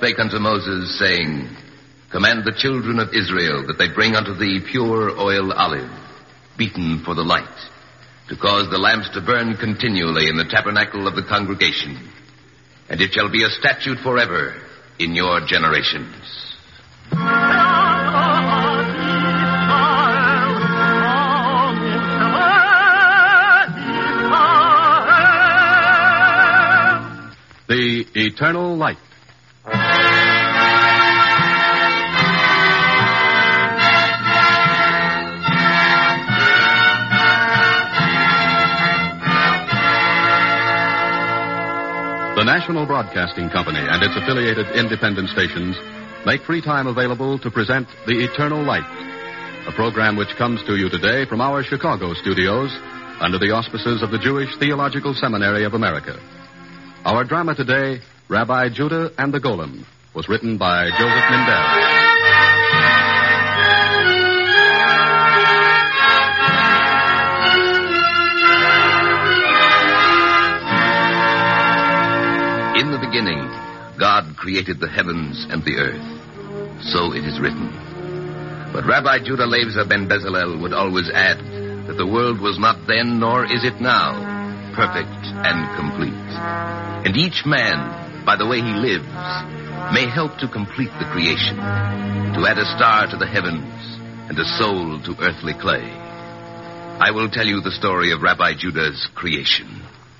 spake unto Moses, saying, Command the children of Israel that they bring unto thee pure oil olive, beaten for the light, to cause the lamps to burn continually in the tabernacle of the congregation. And it shall be a statute forever in your generations. The Eternal Light. The National Broadcasting Company and its affiliated independent stations make free time available to present The Eternal Light, a program which comes to you today from our Chicago studios under the auspices of the Jewish Theological Seminary of America. Our drama today, Rabbi Judah and the Golem, was written by Joseph Mindell. In the beginning, God created the heavens and the earth. So it is written. But Rabbi Judah Levza ben Bezalel would always add that the world was not then, nor is it now, perfect and complete. And each man, by the way he lives, may help to complete the creation, to add a star to the heavens and a soul to earthly clay. I will tell you the story of Rabbi Judah's creation.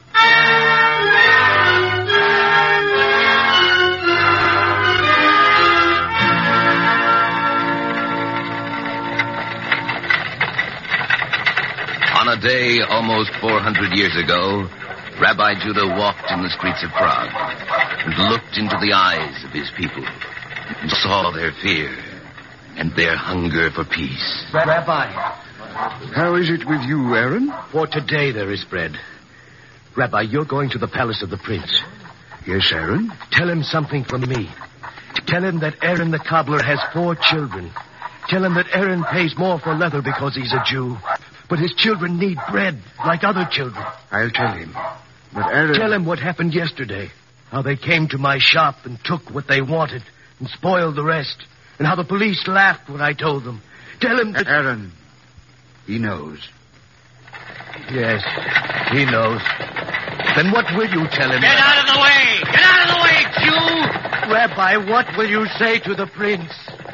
On a day almost 400 years ago, Rabbi Judah walked in the streets of Prague and looked into the eyes of his people and saw their fear and their hunger for peace. Rabbi. How is it with you, Aaron? For today there is bread. Rabbi, you're going to the palace of the prince. Yes, Aaron? Tell him something from me. Tell him that Aaron the cobbler has 4 children. Tell him that Aaron pays more for leather because he's a Jew. But his children need bread like other children. I'll tell him. But Aaron... Tell him what happened yesterday. How they came to my shop and took what they wanted and spoiled the rest. And how the police laughed when I told them. Tell him that... Aaron, he knows. Yes, he knows. Then what will you tell him? Get out of the way! Get out of the way, Jew! Rabbi, what will you say to the prince?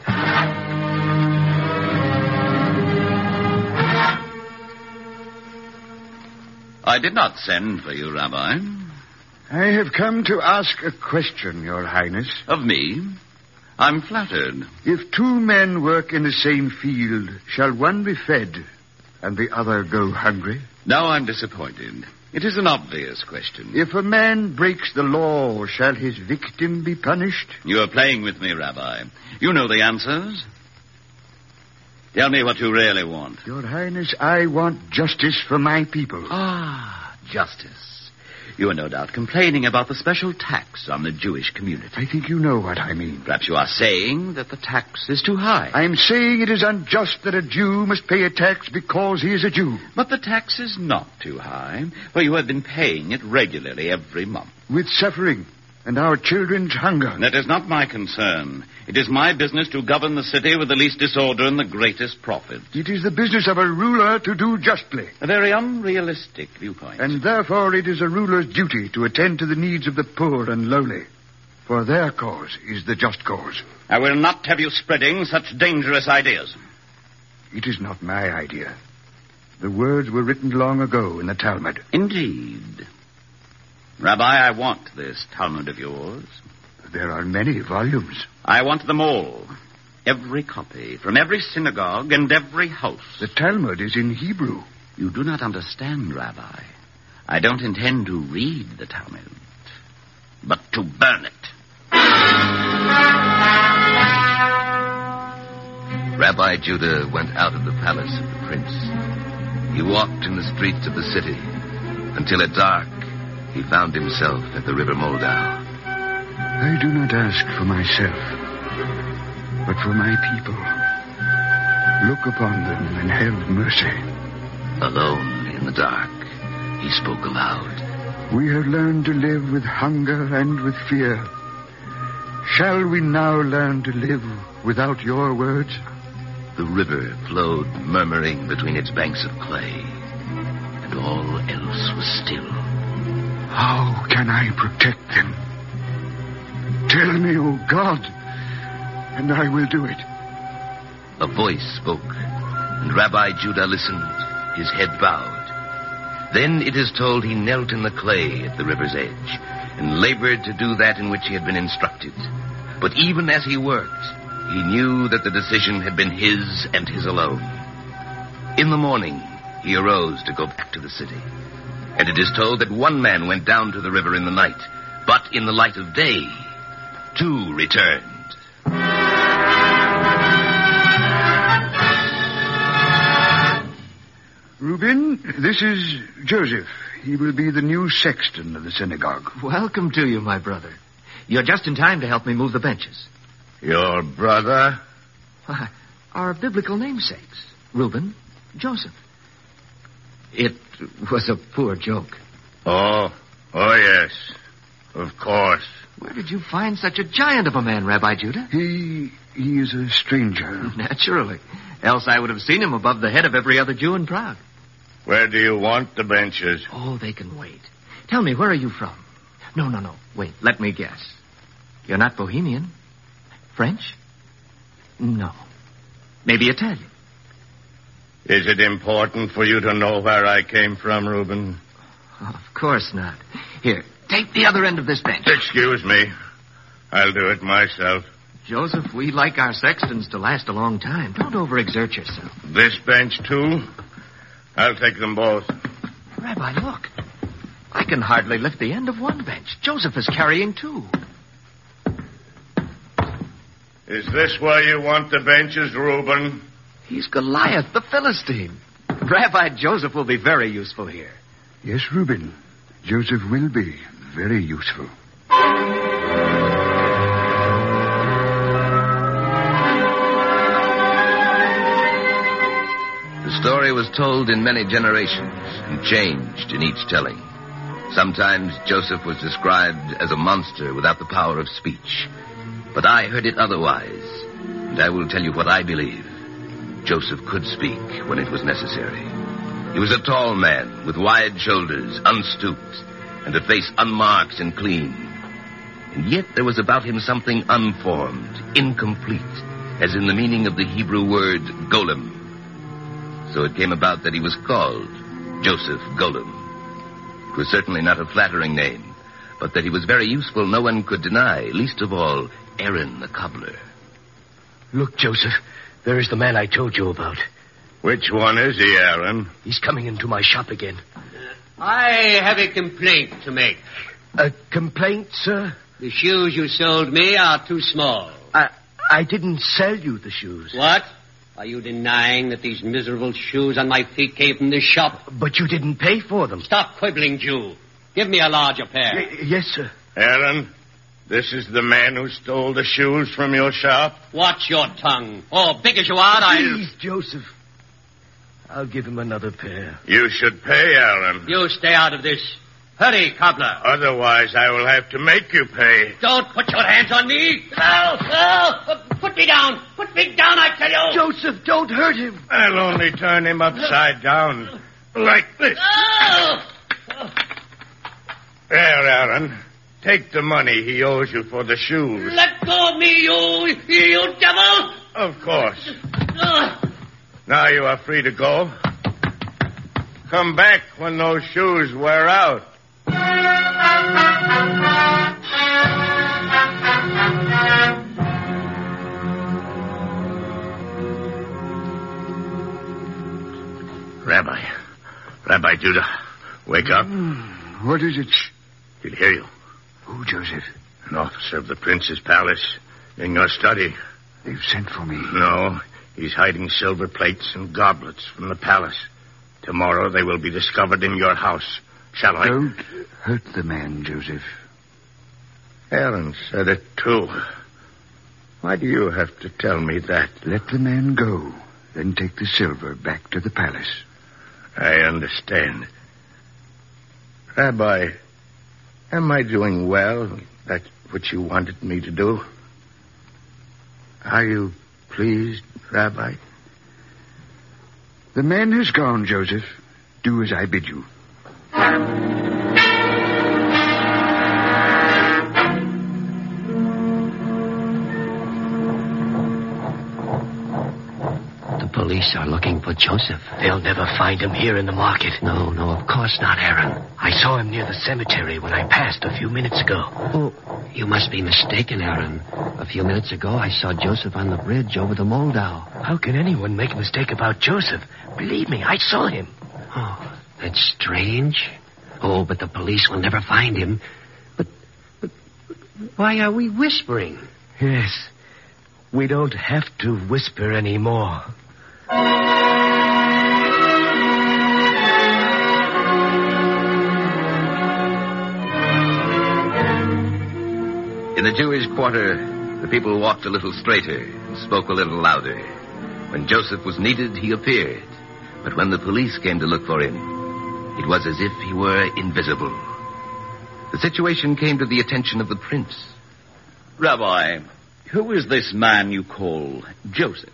I did not send for you, Rabbi. I have come to ask a question, Your Highness. Of me? I'm flattered. If 2 men work in the same field, shall one be fed and the other go hungry? Now I'm disappointed. It is an obvious question. If a man breaks the law, shall his victim be punished? You are playing with me, Rabbi. You know the answers. Tell me what you really want. Your Highness, I want justice for my people. Ah, justice. You are no doubt complaining about the special tax on the Jewish community. I think you know what I mean. Perhaps you are saying that the tax is too high. I am saying it is unjust that a Jew must pay a tax because he is a Jew. But the tax is not too high, for you have been paying it regularly every month. With suffering and our children's hunger. That is not my concern. It is my business to govern the city with the least disorder and the greatest profit. It is the business of a ruler to do justly. A very unrealistic viewpoint. And therefore it is a ruler's duty to attend to the needs of the poor and lowly. For their cause is the just cause. I will not have you spreading such dangerous ideas. It is not my idea. The words were written long ago in the Talmud. Indeed. Rabbi, I want this Talmud of yours. There are many volumes. I want them all. Every copy, from every synagogue and every house. The Talmud is in Hebrew. You do not understand, Rabbi. I don't intend to read the Talmud, but to burn it. Rabbi Judah went out of the palace of the prince. He walked in the streets of the city until at dark he found himself at the river Moldau. I do not ask for myself, but for my people. Look upon them and have mercy. Alone in the dark, he spoke aloud. We have learned to live with hunger and with fear. Shall we now learn to live without your words? The river flowed murmuring between its banks of clay, and all else was still. How can I protect them? Tell me, O God, and I will do it. A voice spoke, and Rabbi Judah listened, his head bowed. Then it is told he knelt in the clay at the river's edge and labored to do that in which he had been instructed. But even as he worked, he knew that the decision had been his and his alone. In the morning, he arose to go back to the city. And it is told that one man went down to the river in the night, but in the light of day, 2 returned. Reuben, this is Joseph. He will be the new sexton of the synagogue. Welcome to you, my brother. You're just in time to help me move the benches. Your brother? Why, our biblical namesakes. Reuben, Joseph. It was a poor joke. Oh, yes. Of course. Where did you find such a giant of a man, Rabbi Judah? He is a stranger. Naturally. Else I would have seen him above the head of every other Jew in Prague. Where do you want the benches? Oh, they can wait. Tell me, where are you from? No. Wait, let me guess. You're not Bohemian? French? No. Maybe Italian? Is it important for you to know where I came from, Reuben? Oh, of course not. Here, take the other end of this bench. Excuse me. I'll do it myself. Joseph, we like our sextons to last a long time. Don't overexert yourself. This bench, too? I'll take them both. Rabbi, look. I can hardly lift the end of one bench. Joseph is carrying 2. Is this where you want the benches, Reuben? He's Goliath, the Philistine. Rabbi Joseph will be very useful here. Yes, Reuben. Joseph will be very useful. The story was told in many generations and changed in each telling. Sometimes Joseph was described as a monster without the power of speech. But I heard it otherwise, and I will tell you what I believe. Joseph could speak when it was necessary. He was a tall man with wide shoulders, unstooped, and a face unmarked and clean. And yet there was about him something unformed, incomplete, as in the meaning of the Hebrew word golem. So it came about that he was called Joseph Golem. It was certainly not a flattering name, but that he was very useful no one could deny, least of all Aaron the cobbler. Look, Joseph, there is the man I told you about. Which one is he, Aaron? He's coming into my shop again. I have a complaint to make. A complaint, sir? The shoes you sold me are too small. I didn't sell you the shoes. What? Are you denying that these miserable shoes on my feet came from this shop? But you didn't pay for them. Stop quibbling, Jew. Give me a larger pair. Yes, sir. Aaron, this is the man who stole the shoes from your shop? Watch your tongue. Oh, big as you are, Please, Joseph. I'll give him another pair. You should pay, Aaron. You stay out of this. Hurry, cobbler. Otherwise, I will have to make you pay. Don't put your hands on me. Put me down. Put me down, I tell you. Joseph, don't hurt him. I'll only turn him upside down. Like this. There, Aaron. Take the money he owes you for the shoes. Let go of me, you devil. Of course. Now you are free to go. Come back when those shoes wear out. Rabbi Judah, wake up. What is it? He'll hear you. Who, Joseph? An officer of the prince's palace in your study. They've sent for me. No, he's hiding silver plates and goblets from the palace. Tomorrow they will be discovered in your house. Shall I? Don't hurt the man, Joseph. Aaron said it, too. Why do you have to tell me that? Let the man go, then take the silver back to the palace. I understand. Rabbi, am I doing well? That's what you wanted me to do? Are you pleased, Rabbi? The man has gone, Joseph. Do as I bid you. The police are looking for Joseph. They'll never find him here in the market. No, of course not, Aaron. I saw him near the cemetery when I passed a few minutes ago. Oh, you must be mistaken, Aaron. A few minutes ago, I saw Joseph on the bridge over the Moldau. How can anyone make a mistake about Joseph? Believe me, I saw him. Oh, that's strange. Oh, but the police will never find him. But why are we whispering? Yes. We don't have to whisper anymore. In the Jewish quarter, the people walked a little straighter and spoke a little louder. When Joseph was needed, he appeared. But when the police came to look for him, it was as if he were invisible. The situation came to the attention of the prince. Rabbi, who is this man you call Joseph?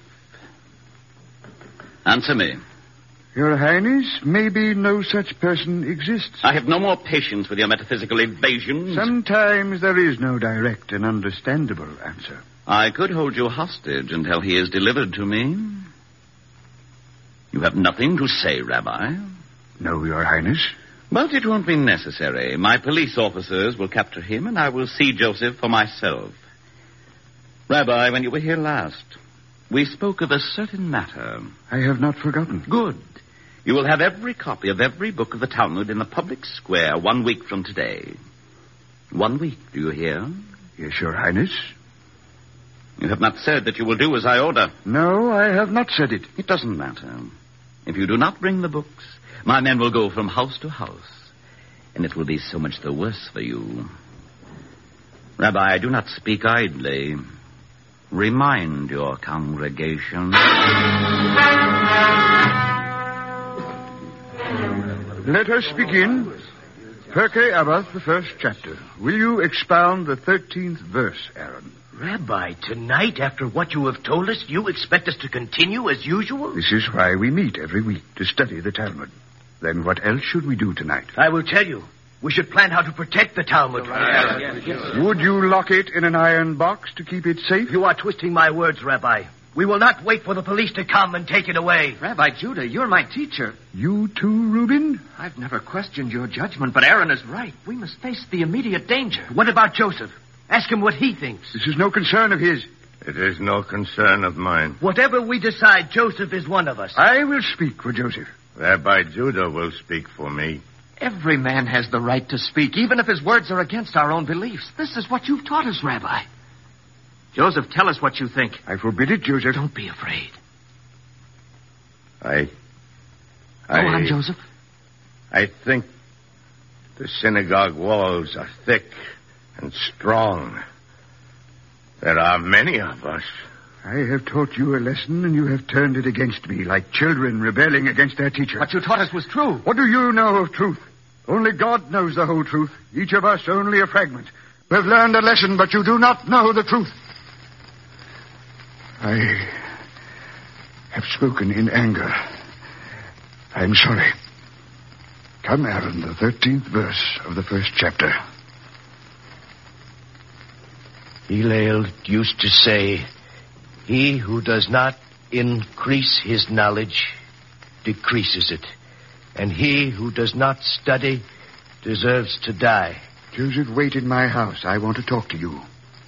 Answer me. Your Highness, maybe no such person exists. I have no more patience with your metaphysical evasions. Sometimes there is no direct and understandable answer. I could hold you hostage until he is delivered to me. You have nothing to say, Rabbi? No, Your Highness. But it won't be necessary. My police officers will capture him, and I will see Joseph for myself. Rabbi, when you were here last, we spoke of a certain matter. I have not forgotten. Good. You will have every copy of every book of the Talmud in the public square 1 week from today. 1 week, do you hear? Yes, Your Highness. You have not said that you will do as I order. No, I have not said it. It doesn't matter. If you do not bring the books, my men will go from house to house, and it will be so much the worse for you. Rabbi, I do not speak idly. Remind your congregation. Let us begin. Pirkei Avos, the first chapter. Will you expound the 13th verse, Aaron? Rabbi, tonight, after what you have told us, you expect us to continue as usual? This is why we meet every week, to study the Talmud. Then what else should we do tonight? I will tell you. We should plan how to protect the Talmud. Would you lock it in an iron box to keep it safe? You are twisting my words, Rabbi. We will not wait for the police to come and take it away. Rabbi Judah, you're my teacher. You too, Reuben? I've never questioned your judgment, but Aaron is right. We must face the immediate danger. What about Joseph? Ask him what he thinks. This is no concern of his. It is no concern of mine. Whatever we decide, Joseph is one of us. I will speak for Joseph. Rabbi Judah will speak for me. Every man has the right to speak, even if his words are against our own beliefs. This is what you've taught us, Rabbi. Joseph, tell us what you think. I forbid it, Joseph. Don't be afraid. Go on, Joseph. I think the synagogue walls are thick and strong. There are many of us. I have taught you a lesson, and you have turned it against me, like children rebelling against their teacher. What you taught us was true. What do you know of truth? Only God knows the whole truth. Each of us only a fragment. We've learned a lesson, but you do not know the truth. I have spoken in anger. I'm sorry. Come, Aaron, the 13th verse of the first chapter. Hillel used to say, "He who does not increase his knowledge decreases it, and he who does not study deserves to die." Joseph, wait in my house. I want to talk to you.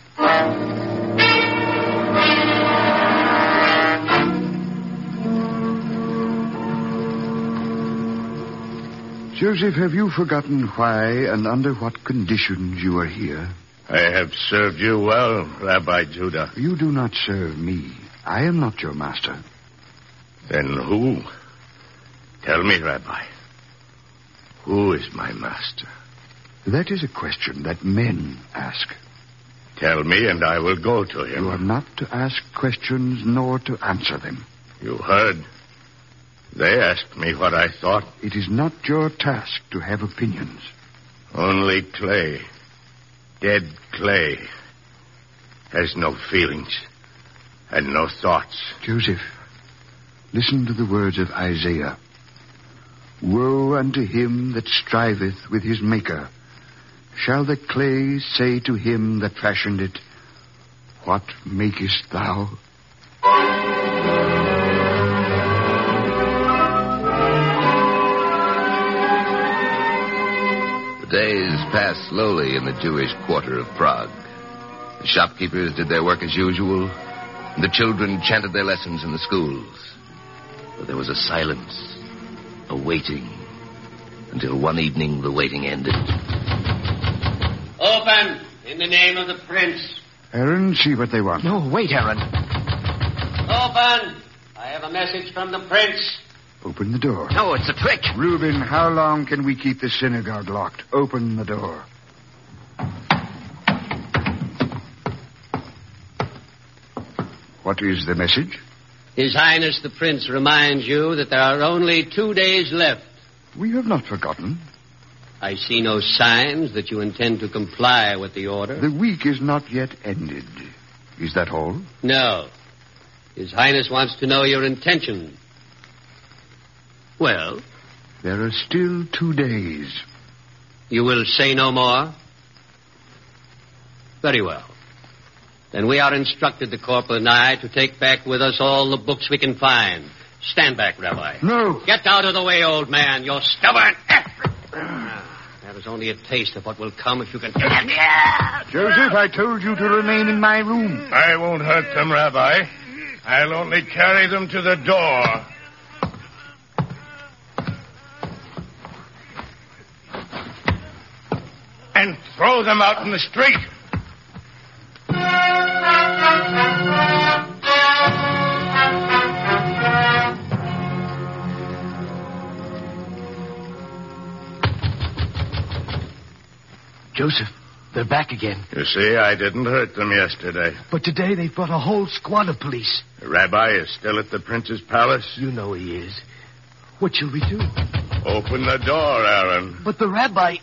Joseph, have you forgotten why and under what conditions you are here? I have served you well, Rabbi Judah. You do not serve me. I am not your master. Then who? Tell me, Rabbi. Who is my master? That is a question that men ask. Tell me, and I will go to him. You are not to ask questions nor to answer them. You heard. They asked me what I thought. It is not your task to have opinions. Only clay, dead clay, has no feelings. and no thoughts. Joseph, listen to the words of Isaiah. Woe unto him that striveth with his Maker. Shall the clay say to him that fashioned it, What makest thou? The days passed slowly in the Jewish quarter of Prague. The shopkeepers did their work as usual, and the children chanted their lessons in the schools. But there was a silence, a waiting, until one evening the waiting ended. Open, in the name of the prince. Aaron, see what they want. No, wait, Aaron. Open. I have a message from the prince. Open the door. No, it's a trick. Reuben, how long can we keep the synagogue locked? Open the door. What is the message? His Highness the Prince reminds you that there are only 2 days left. We have not forgotten. I see no signs that you intend to comply with the order. The week is not yet ended. Is that all? No. His Highness wants to know your intention. Well? There are still 2 days. You will say no more? Very well. Then we are instructed, the corporal and I, to take back with us all the books we can find. Stand back, Rabbi. No. Get out of the way, old man. You're stubborn. That is only a taste of what will come if you can... Joseph, I told you to remain in my room. I won't hurt them, Rabbi. I'll only carry them to the door. And throw them out in the street. Joseph, they're back again. You see, I didn't hurt them yesterday. But today they've brought a whole squad of police. The rabbi is still at the prince's palace. You know he is. What shall we do? Open the door, Aaron. But the rabbi...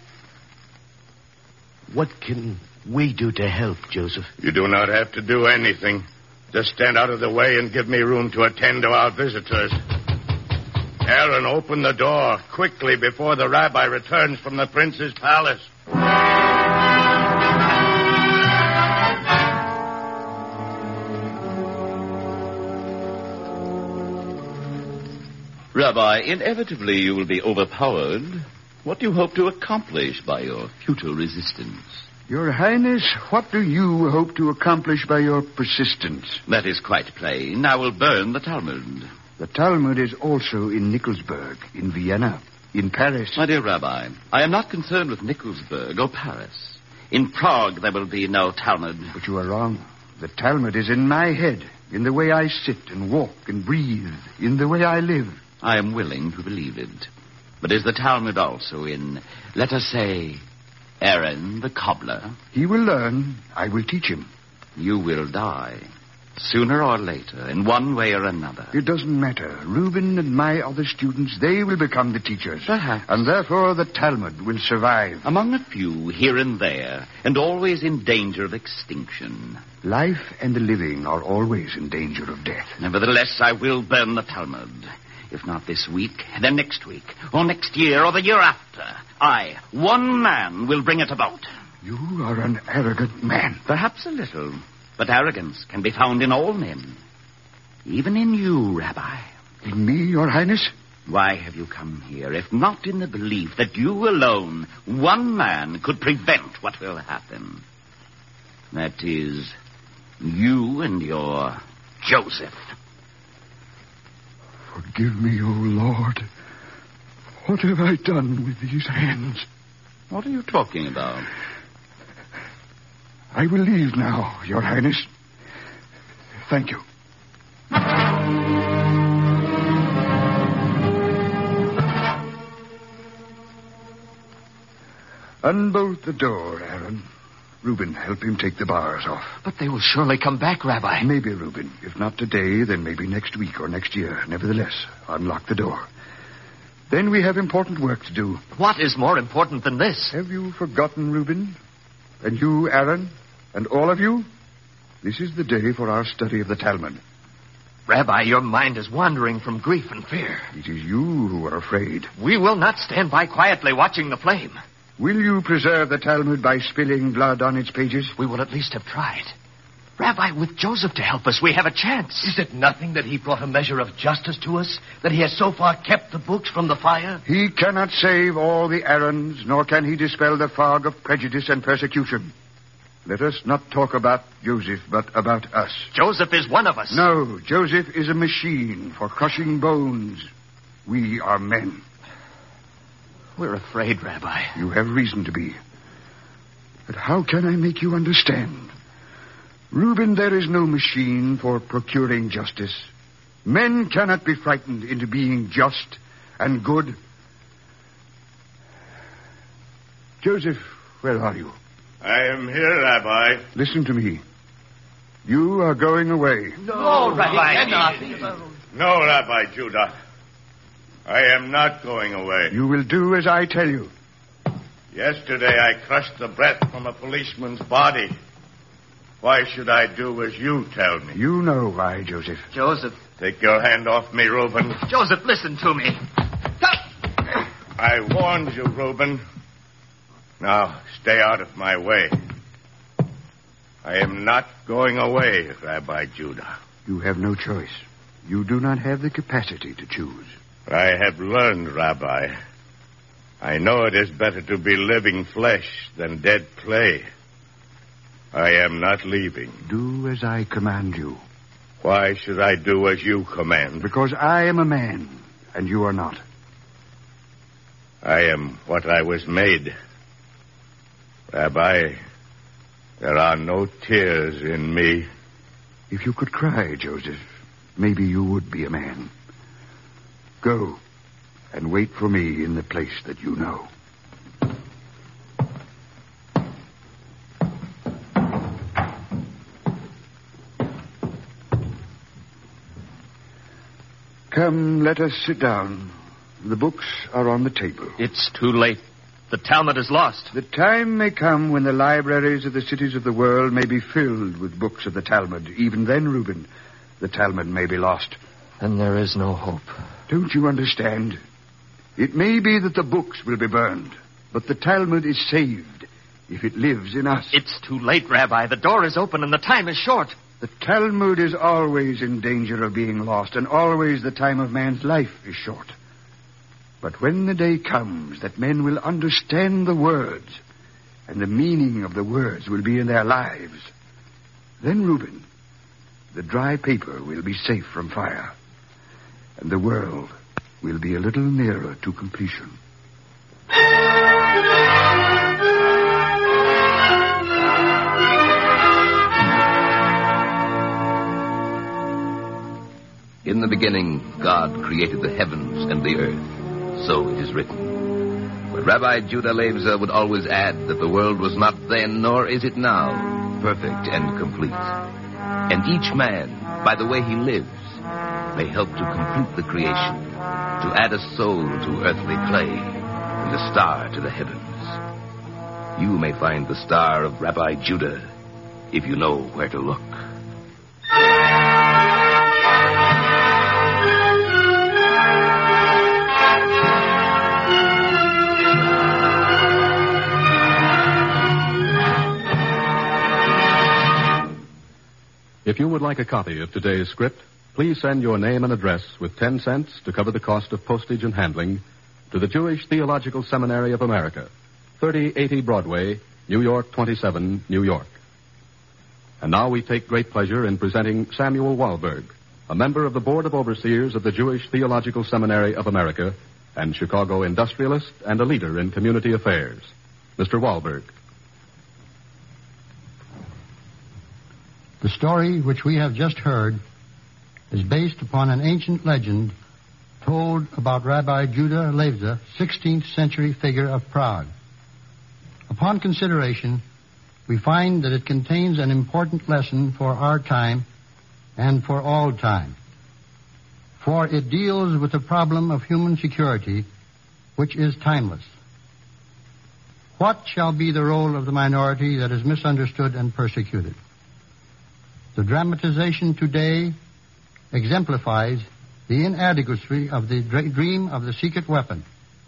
What can we do to help, Joseph? You do not have to do anything. Just stand out of the way and give me room to attend to our visitors. Aaron, open the door quickly before the rabbi returns from the prince's palace. Rabbi, inevitably you will be overpowered. What do you hope to accomplish by your futile resistance? Your Highness, what do you hope to accomplish by your persistence? That is quite plain. I will burn the Talmud. The Talmud is also in Nikolsburg, in Vienna, in Paris. My dear Rabbi, I am not concerned with Nikolsburg or Paris. In Prague there will be no Talmud. But you are wrong. The Talmud is in my head, in the way I sit and walk and breathe, in the way I live. I am willing to believe it. But is the Talmud also in, let us say, Aaron the cobbler? He will learn. I will teach him. You will die, sooner or later, in one way or another. It doesn't matter. Reuben and my other students, they will become the teachers. Perhaps. And therefore the Talmud will survive. Among a few, here and there, and always in danger of extinction. Life and the living are always in danger of death. Nevertheless, I will burn the Talmud. If not this week, then next week, or next year, or the year after. I, one man, will bring it about. You are an arrogant man. Perhaps a little, but arrogance can be found in all men. Even in you, Rabbi. In me, Your Highness? Why have you come here, if not in the belief that you alone, one man, could prevent what will happen? That is, you and your Joseph. Forgive me, O Lord. What have I done with these hands? What are you talking about? I will leave now, Your Highness. Thank you. Unbolt the door, Aaron. Reuben, help him take the bars off. But they will surely come back, Rabbi. Maybe, Reuben. If not today, then maybe next week or next year. Nevertheless, unlock the door. Then we have important work to do. What is more important than this? Have you forgotten, Reuben? And you, Aaron? And all of you? This is the day for our study of the Talmud. Rabbi, your mind is wandering from grief and fear. It is you who are afraid. We will not stand by quietly watching the flame. Will you preserve the Talmud by spilling blood on its pages? We will at least have tried. Rabbi, with Joseph to help us, we have a chance. Is it nothing that he brought a measure of justice to us? That he has so far kept the books from the fire? He cannot save all the errands, nor can he dispel the fog of prejudice and persecution. Let us not talk about Joseph, but about us. Joseph is one of us. No, Joseph is a machine for crushing bones. We are men. We're afraid, Rabbi. You have reason to be. But how can I make you understand? Reuben, there is no machine for procuring justice. Men cannot be frightened into being just and good. Joseph, where are you? I am here, Rabbi. Listen to me. You are going away. No, Rabbi. No, Rabbi Judah. I am not going away. You will do as I tell you. Yesterday I crushed the breath from a policeman's body. Why should I do as you tell me? You know why, Joseph. Joseph. Take your hand off me, Reuben. Joseph, listen to me. I warned you, Reuben. Now, stay out of my way. I am not going away, Rabbi Judah. You have no choice. You do not have the capacity to choose. I have learned, Rabbi. I know it is better to be living flesh than dead clay. I am not leaving. Do as I command you. Why should I do as you command? Because I am a man, and you are not. I am what I was made. Rabbi, there are no tears in me. If you could cry, Joseph, maybe you would be a man. Go and wait for me in the place that you know. Come, let us sit down. The books are on the table. It's too late. The Talmud is lost. The time may come when the libraries of the cities of the world may be filled with books of the Talmud. Even then, Reuben, the Talmud may be lost. Then there is no hope. Don't you understand? It may be that the books will be burned, but the Talmud is saved if it lives in us. It's too late, Rabbi. The door is open and the time is short. The Talmud is always in danger of being lost, and always the time of man's life is short. But when the day comes that men will understand the words, and the meaning of the words will be in their lives, then, Reuben, the dry paper will be safe from fire, and the world will be a little nearer to completion. In the beginning, God created the heavens and the earth. So it is written. But Rabbi Judah Levza would always add that the world was not then, nor is it now, perfect and complete. And each man, by the way he lives, may help to complete the creation, to add a soul to earthly clay, and a star to the heavens. You may find the star of Rabbi Judah if you know where to look. If you would like a copy of today's script, please send your name and address with 10 cents to cover the cost of postage and handling to the Jewish Theological Seminary of America, 3080 Broadway, New York 27, New York. And now we take great pleasure in presenting Samuel Wahlberg, a member of the Board of Overseers of the Jewish Theological Seminary of America and Chicago industrialist and a leader in community affairs. Mr. Wahlberg. The story which we have just heard is based upon an ancient legend told about Rabbi Judah Levza, 16th century figure of Prague. Upon consideration, we find that it contains an important lesson for our time and for all time. For it deals with the problem of human security, which is timeless. What shall be the role of the minority that is misunderstood and persecuted? The dramatization today exemplifies the inadequacy of the dream of the secret weapon.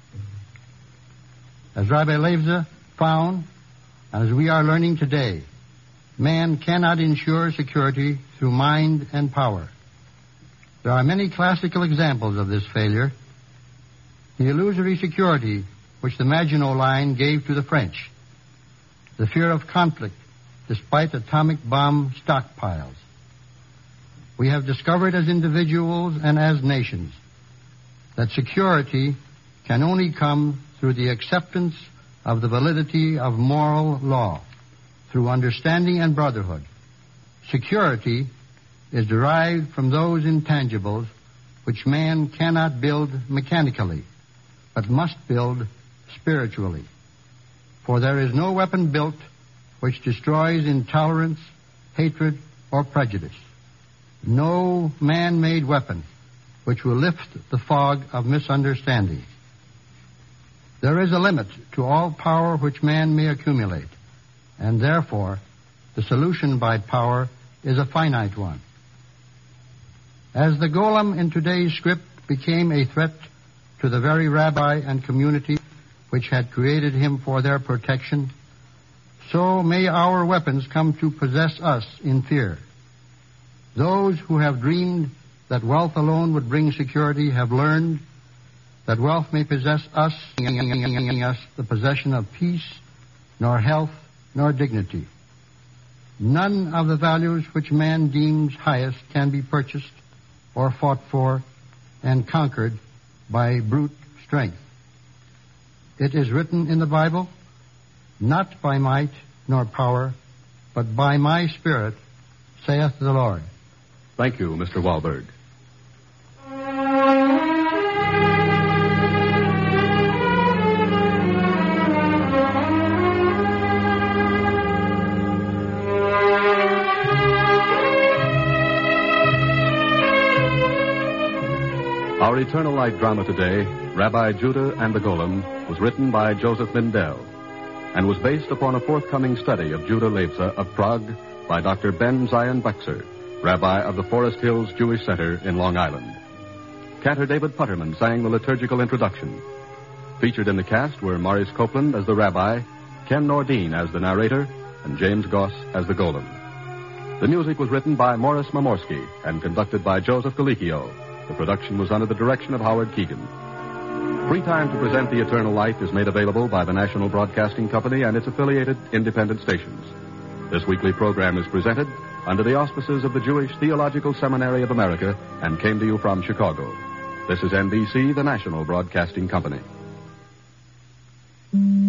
As Rabbi Levza found, and as we are learning today, man cannot ensure security through mind and power. There are many classical examples of this failure. The illusory security which the Maginot Line gave to the French, the fear of conflict despite atomic bomb stockpiles. We have discovered as individuals and as nations that security can only come through the acceptance of the validity of moral law, through understanding and brotherhood. Security is derived from those intangibles which man cannot build mechanically, but must build spiritually. For there is no weapon built which destroys intolerance, hatred, or prejudice. No man-made weapon which will lift the fog of misunderstanding. There is a limit to all power which man may accumulate, and therefore the solution by power is a finite one. As the golem in today's script became a threat to the very rabbi and community which had created him for their protection, so may our weapons come to possess us in fear. Those who have dreamed that wealth alone would bring security have learned that wealth may possess us, giving us the possession of peace, nor health, nor dignity. None of the values which man deems highest can be purchased or fought for and conquered by brute strength. It is written in the Bible, "Not by might nor power, but by my Spirit, saith the Lord." Thank you, Mr. Wahlberg. Our Eternal Light drama today, Rabbi Judah and the Golem, was written by Joseph Mindell and was based upon a forthcoming study of Judah Levza of Prague by Dr. Ben Zion Buxer, Rabbi of the Forest Hills Jewish Center in Long Island. Cantor David Putterman sang the liturgical introduction. Featured in the cast were Maurice Copeland as the Rabbi, Ken Nordine as the narrator, and James Goss as the Golem. The music was written by Morris Mamorsky and conducted by Joseph Galicchio. The production was under the direction of Howard Keegan. Free time to present The Eternal Light is made available by the National Broadcasting Company and its affiliated independent stations. This weekly program is presented under the auspices of the Jewish Theological Seminary of America and came to you from Chicago. This is NBC, the National Broadcasting Company.